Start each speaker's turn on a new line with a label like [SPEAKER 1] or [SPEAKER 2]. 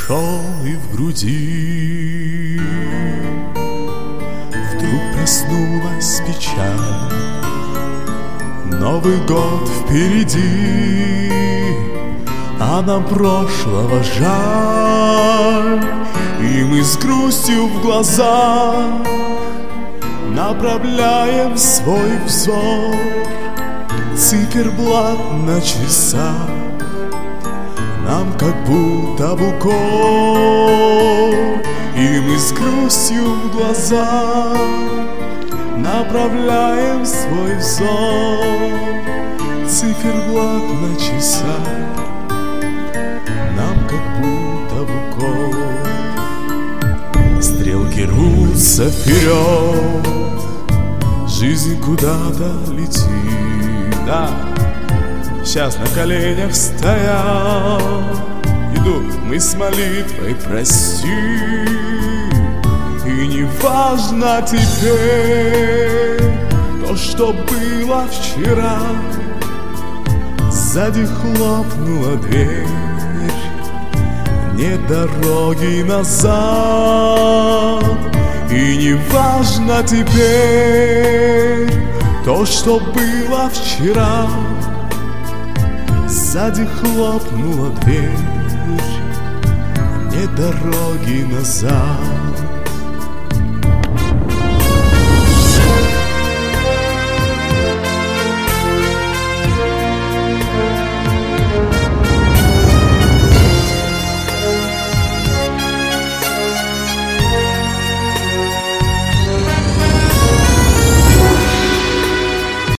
[SPEAKER 1] хорошо и в груди вдруг проснулась печаль. Новый год впереди, а нам прошлого жаль. И мы с грустью в глазах направляем свой взор циферблат на часах. Нам как будто в укор, и мы с грустью в глазах направляем свой взор циферблат на часах. Нам как будто в укор. Стрелки рвутся вперед, жизнь куда-то летит. Да, сейчас на коленях стоят, идут мы с молитвой прости. И не важно теперь то, что было вчера. Сзади хлопнула дверь, нет дороги назад. И не важно теперь то, что было вчера. Сзади хлопнула дверь, нет дороги назад.